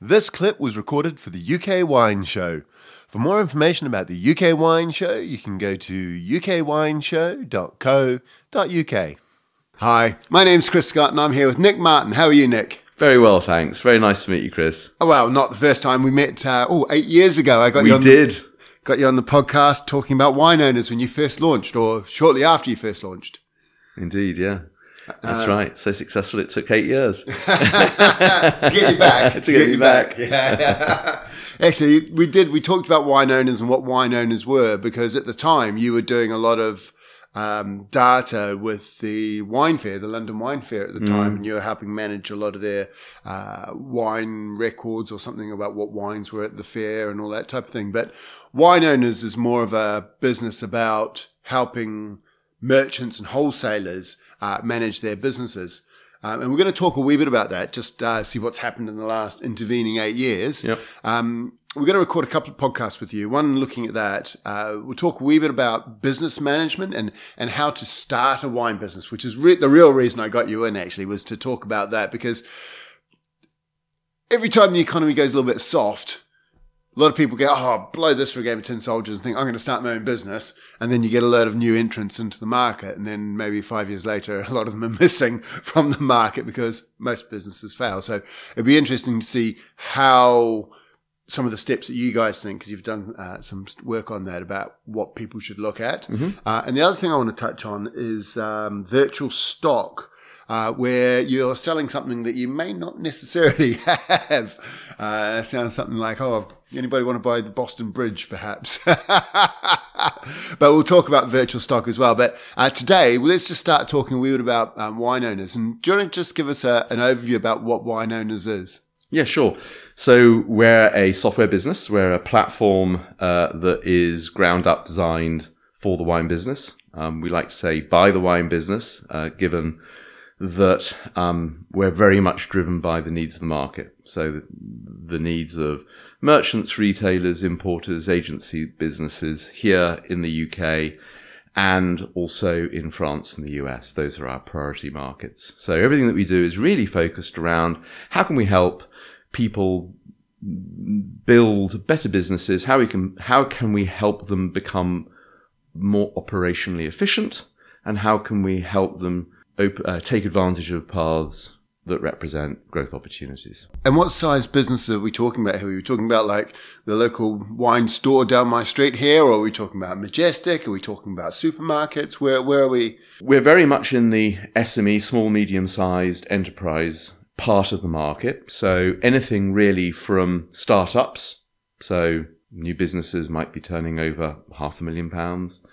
This clip was recorded for the UK Wine Show. For more information about the UK Wine Show, you can go to ukwineshow.co.uk. Hi, my name's Chris Scott and I'm here with Nick Martin. How are you, Nick? Very well, thanks. Very nice to meet you, Chris. Oh, well, not the first time. We met 8 years ago. Got you on the podcast talking about wine owners when you first launched, or shortly after you first launched. Indeed, yeah. That's right. So successful it took 8 years. To get you back. to get you back. Yeah. Actually, we talked about wine owners and what wine owners were, because at the time you were doing a lot of data with the wine fair, the London Wine Fair at the time, and you were helping manage a lot of their wine records or something about what wines were at the fair and all that type of thing. But wine owners is more of a business about helping merchants and wholesalers manage their businesses. And we're going to talk a wee bit about that, just see what's happened in the last intervening 8 years. Yep. We're going to record a couple of podcasts with you. One looking at that. We'll talk a wee bit about business management and how to start a wine business, which is the real reason I got you in, actually, was to talk about that. Because every time the economy goes a little bit soft, a lot of people go, blow this for a game of tin soldiers, and think, I'm going to start my own business. And then you get a load of new entrants into the market. And then maybe 5 years later, a lot of them are missing from the market because most businesses fail. So it'd be interesting to see how some of the steps that you guys think, because you've done some work on that, about what people should look at. Mm-hmm. And the other thing I want to touch on is virtual stock. Where you're selling something that you may not necessarily have. Sounds something like, anybody want to buy the Boston Bridge, perhaps? But we'll talk about virtual stock as well. But today, let's just start talking a wee bit about wine owners. And do you want to just give us an overview about what wine owners is? Yeah, sure. So we're a software business. We're a platform that is ground up designed for the wine business. We like to say by the wine business, given that we're very much driven by the needs of the market. So the needs of merchants, retailers, importers, agency businesses here in the UK and also in France and the US. Those are our priority markets. So everything that we do is really focused around how can we help people build better businesses, how can we help them become more operationally efficient, and how can we help them take advantage of paths that represent growth opportunities. And what size business are we talking about here? Are we talking about like the local wine store down my street here, or are we talking about Majestic? Are we talking about supermarkets? Where are we? We're very much in the SME, small, medium-sized enterprise part of the market. So anything really from startups. So new businesses might be turning over £500,000.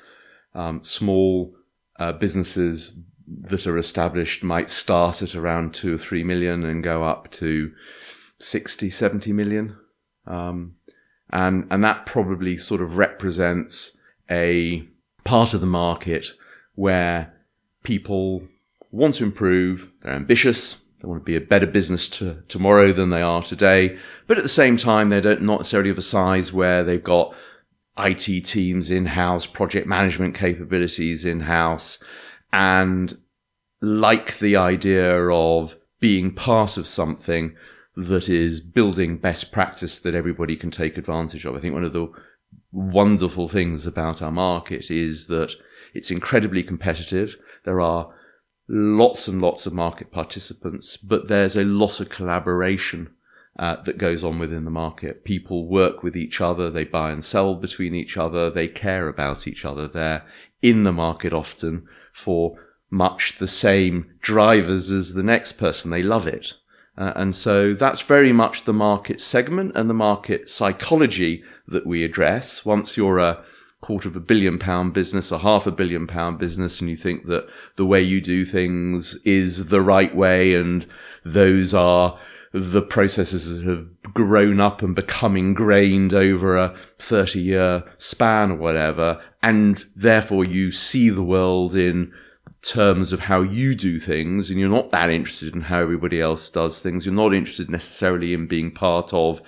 Small businesses that are established might start at around 2 or 3 million and go up to 60, 70 million. And that probably sort of represents a part of the market where people want to improve, they're ambitious, they want to be a better business tomorrow than they are today. But at the same time, they're not necessarily of a size where they've got IT teams in-house, project management capabilities in-house, and like the idea of being part of something that is building best practice that everybody can take advantage of. I think one of the wonderful things about our market is that it's incredibly competitive. There are lots and lots of market participants, but there's a lot of collaboration that goes on within the market. People work with each other, they buy and sell between each other, they care about each other. They're in the market often for much the same drivers as the next person. They love it. And so that's very much the market segment and the market psychology that we address. Once you're a £250 million business, a £500 million business, and you think that the way you do things is the right way, and those are the processes that have grown up and become ingrained over a 30-year span or whatever, and therefore you see the world in terms of how you do things, and you're not that interested in how everybody else does things. You're not interested necessarily in being part of,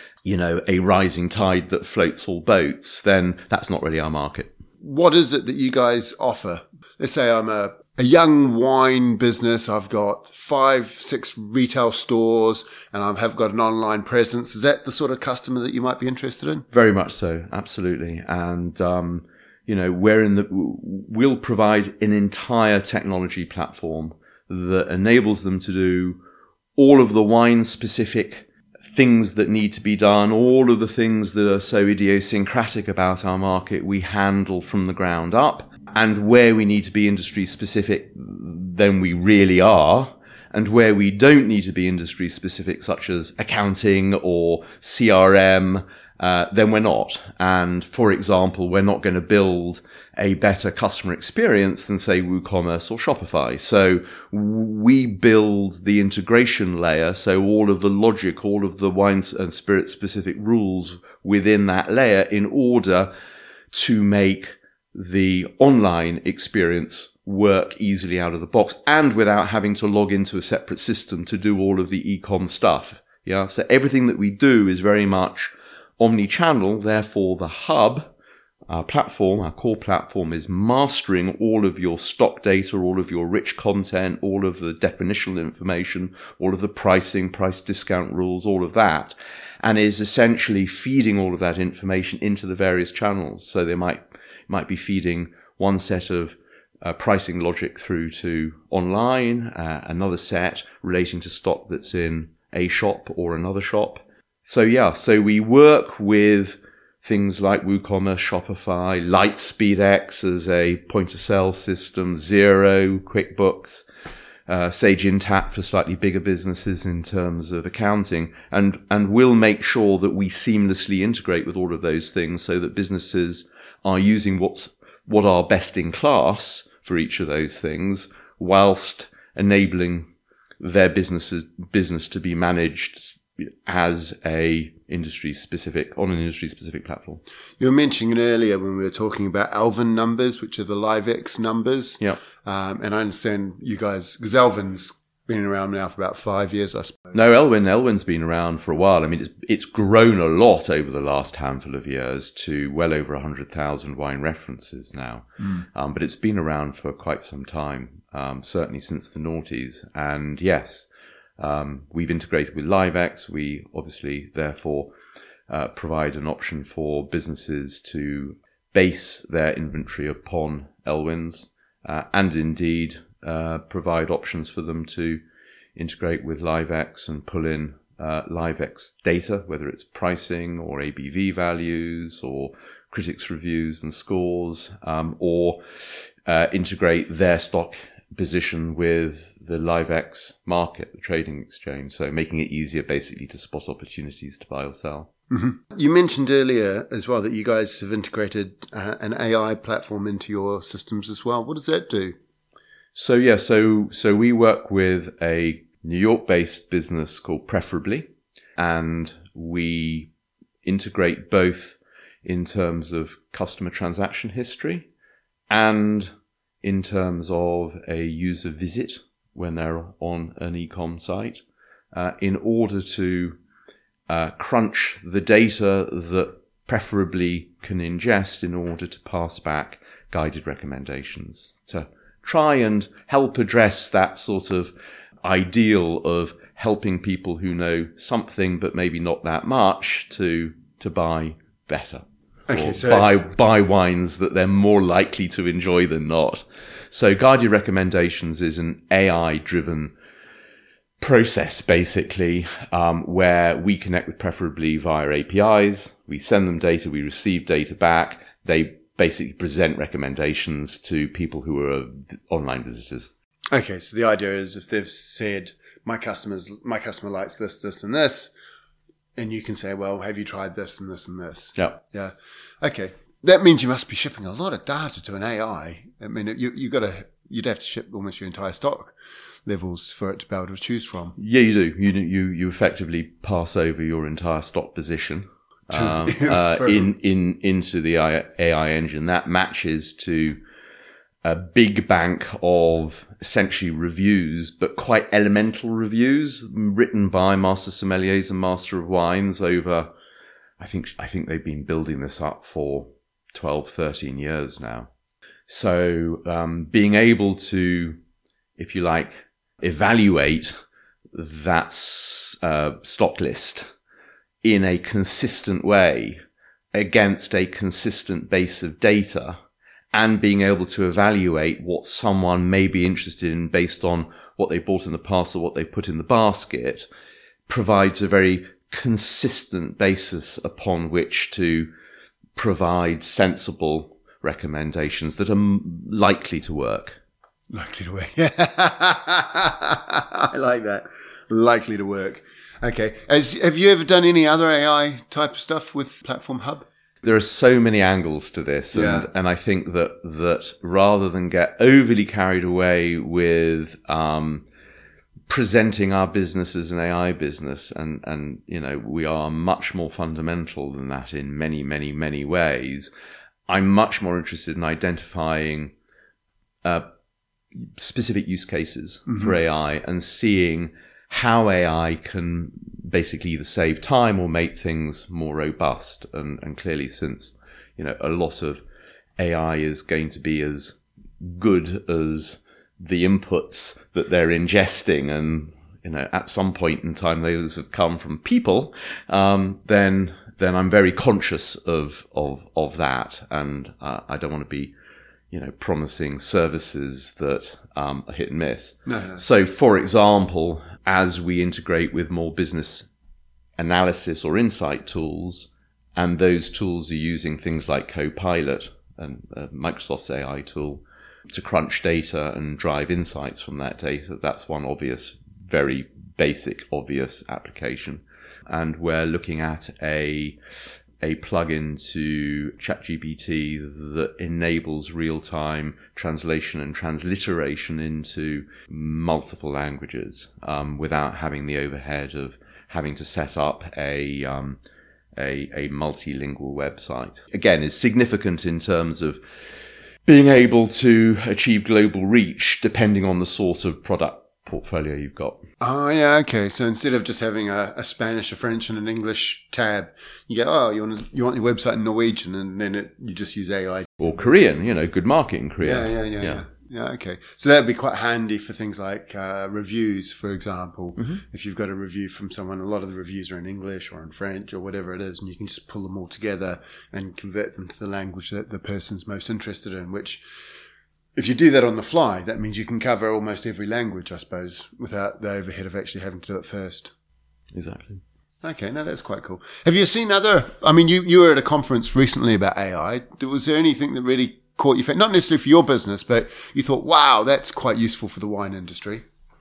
a rising tide that floats all boats, then that's not really our market. What is it that you guys offer? Let's say I'm a a young wine business. I've got 5-6 retail stores and I have got an online presence. Is that the sort of customer that you might be interested in? Very much so. Absolutely. And, we'll provide an entire technology platform that enables them to do all of the wine specific things that need to be done, all of the things that are so idiosyncratic about our market, we handle from the ground up. And where we need to be industry specific, then we really are. And where we don't need to be industry specific, such as accounting or CRM, then we're not. And for example, we're not going to build a better customer experience than, say, WooCommerce or Shopify. So we build the integration layer. So all of the logic, all of the wine and spirit specific rules within that layer in order to make the online experience work easily out of the box and without having to log into a separate system to do all of the e-com stuff. Yeah. So everything that we do is very much omni-channel. Therefore, the hub, our platform, our core platform, is mastering all of your stock data, all of your rich content, all of the definitional information, all of the pricing, price discount rules, all of that, and is essentially feeding all of that information into the various channels. So they might be feeding one set of pricing logic through to online, another set relating to stock that's in a shop or another shop. So we work with things like WooCommerce, Shopify, LightSpeedX as a point of sale system, Xero, QuickBooks, Sage Intacct for slightly bigger businesses in terms of accounting. And we'll make sure that we seamlessly integrate with all of those things so that businesses are using what are best in class for each of those things, whilst enabling their business to be managed as on an industry specific platform. You were mentioning earlier when we were talking about Elvin numbers, which are the LiveX numbers. Yeah. And I understand you guys, because Elvin's been around now for about 5 years, I suppose. No, Elvin's been around for a while. I mean, it's grown a lot over the last handful of years to well over 100,000 wine references now. But it's been around for quite some time, certainly since the noughties. And yes, we've integrated with LiveX. We obviously, therefore, provide an option for businesses to base their inventory upon Elwin's, and indeed provide options for them to integrate with LiveX and pull in LiveX data, whether it's pricing or ABV values or critics reviews and scores, or integrate their stock position with the LiveX market, the trading exchange. So making it easier basically to spot opportunities to buy or sell. Mm-hmm. You mentioned earlier as well that you guys have integrated an AI platform into your systems as well. What does that do? So we work with a New York-based business called Preferably, and we integrate both in terms of customer transaction history and in terms of a user visit when they're on an e-com site, in order to crunch the data that Preferably can ingest in order to pass back guided recommendations to try and help address that sort of ideal of helping people who know something but maybe not that much to buy better. Okay, so buy wines that they're more likely to enjoy than not. So guided recommendations is an AI-driven process, basically, where we connect with Preferably via APIs. We send them data, we receive data back. They basically present recommendations to people who are online visitors. Okay, so the idea is if they've said, my customer likes this, this, and this, and you can say, well, have you tried this and this and this? Yeah. Okay. That means you must be shipping a lot of data to an AI. I mean, you'd have to ship almost your entire stock levels for it to be able to choose from. Yeah, you do. You effectively pass over your entire stock position into the AI engine. That matches to a big bank of essentially reviews, but quite elemental reviews written by master sommeliers and master of wines over, I think they've been building this up for 12, 13 years now. So being able to, if you like, evaluate that stock list in a consistent way against a consistent base of data, and being able to evaluate what someone may be interested in based on what they bought in the past or what they put in the basket, provides a very consistent basis upon which to provide sensible recommendations that are likely to work. Likely to work. I like that. Likely to work. Okay. Have you ever done any other AI type of stuff with Platform Hub? There are so many angles to this, and I think that rather than get overly carried away with presenting our business as an AI business, and we are much more fundamental than that in many, many, many ways, I'm much more interested in identifying specific use cases for AI and seeing how AI can basically either save time or make things more robust. And clearly, since a lot of AI is going to be as good as the inputs that they're ingesting, and at some point in time those have come from people, then I'm very conscious of that, and I don't want to be promising services that are hit and miss. No. So, for example, as we integrate with more business analysis or insight tools, and those tools are using things like Copilot and Microsoft's AI tool to crunch data and drive insights from that data, that's one obvious, very basic, obvious application. And we're looking at a plugin to ChatGPT that enables real-time translation and transliteration into multiple languages without having the overhead of having to set up a multilingual website. Again, is significant in terms of being able to achieve global reach depending on the sort of product portfolio you've got. Oh, yeah, okay. So instead of just having a Spanish, a French, and an English tab, you go, you want your website in Norwegian, and then you just use AI. Or Korean, good market in Korea. Yeah, okay. So that would be quite handy for things like reviews, for example. Mm-hmm. If you've got a review from someone, a lot of the reviews are in English or in French or whatever it is, and you can just pull them all together and convert them to the language that the person's most interested in, which, if you do that on the fly, that means you can cover almost every language, I suppose, without the overhead of actually having to do it first. Exactly. Okay, no, that's quite cool. Have you seen you were at a conference recently about AI. Was there anything that really caught your fancy? Not necessarily for your business, but you thought, wow, that's quite useful for the wine industry?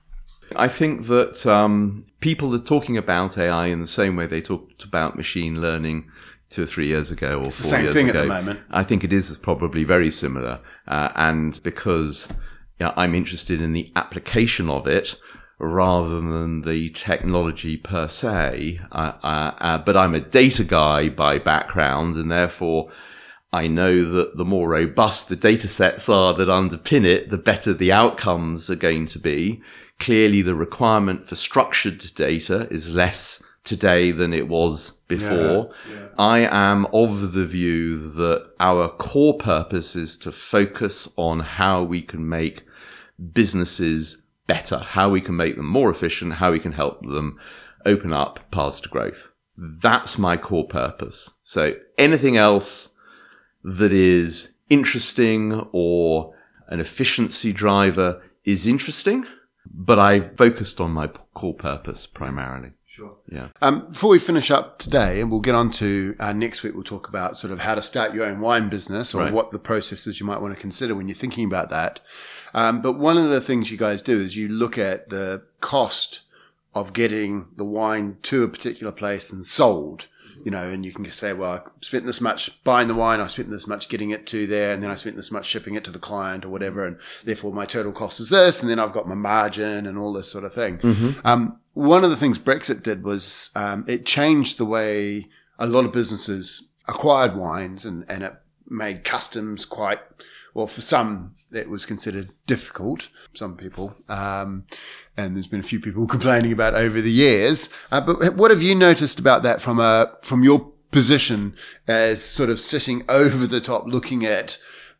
I think that people are talking about AI in the same way they talked about machine learning 2 or 3 years ago, or 4 years ago. It's the same thing at the moment. I think it is probably very similar. And because I'm interested in the application of it rather than the technology per se, but I'm a data guy by background, and therefore I know that the more robust the data sets are that underpin it, the better the outcomes are going to be. Clearly, the requirement for structured data is less today than it was before. Yeah. I am of the view that our core purpose is to focus on how we can make businesses better, how we can make them more efficient, how we can help them open up paths to growth. That's my core purpose. So anything else that is interesting or an efficiency driver is interesting, but I focused on my core purpose primarily. Sure. Yeah. Before we finish up today, and we'll get on to next week, we'll talk about sort of how to start your own wine business, or what the processes you might want to consider when you're thinking about that. But one of the things you guys do is you look at the cost of getting the wine to a particular place and sold. And you can just say, well, I spent this much buying the wine, I spent this much getting it to there, and then I spent this much shipping it to the client or whatever, and therefore my total cost is this, and then I've got my margin and all this sort of thing. Mm-hmm. One of the things Brexit did was it changed the way a lot of businesses acquired wines, and it made customs quite, well, for some, it was considered difficult, some people. And there's been a few people complaining about over the years. But what have you noticed about that from your position as sort of sitting over the top, looking at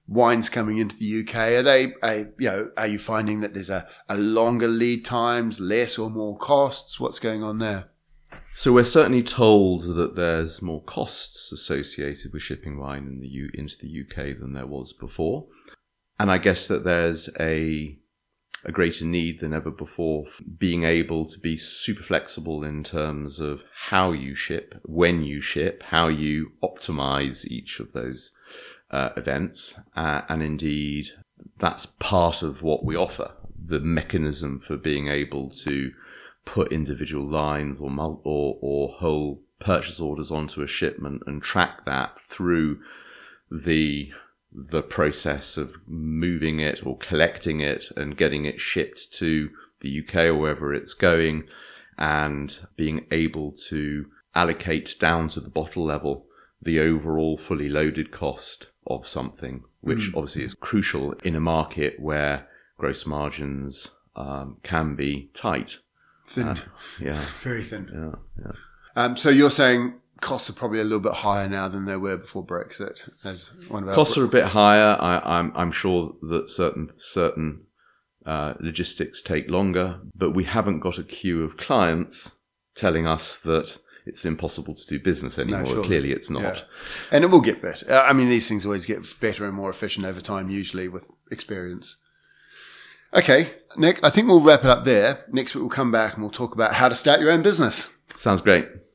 wines coming into the UK? Are you finding that there's a longer lead times, less or more costs? What's going on there? So we're certainly told that there's more costs associated with shipping wine into the UK than there was before. And I guess that there's a greater need than ever before for being able to be super flexible in terms of how you ship, when you ship, how you optimize each of those events. And indeed, that's part of what we offer, the mechanism for being able to put individual lines or whole purchase orders onto a shipment and track that through the process of moving it or collecting it and getting it shipped to the UK or wherever it's going, and being able to allocate down to the bottle level the overall fully loaded cost of something, which obviously is crucial in a market where gross margins can be tight. Thin. Yeah. Very thin. Yeah. So you're saying costs are probably a little bit higher now than they were before Brexit. As one of our costs are a bit higher. I'm sure that certain logistics take longer, but we haven't got a queue of clients telling us that it's impossible to do business anymore. No, sure. Clearly it's not. Yeah. And it will get better. I mean, these things always get better and more efficient over time, usually with experience. Okay, Nick, I think we'll wrap it up there. Next week we'll come back and we'll talk about how to start your own business. Sounds great.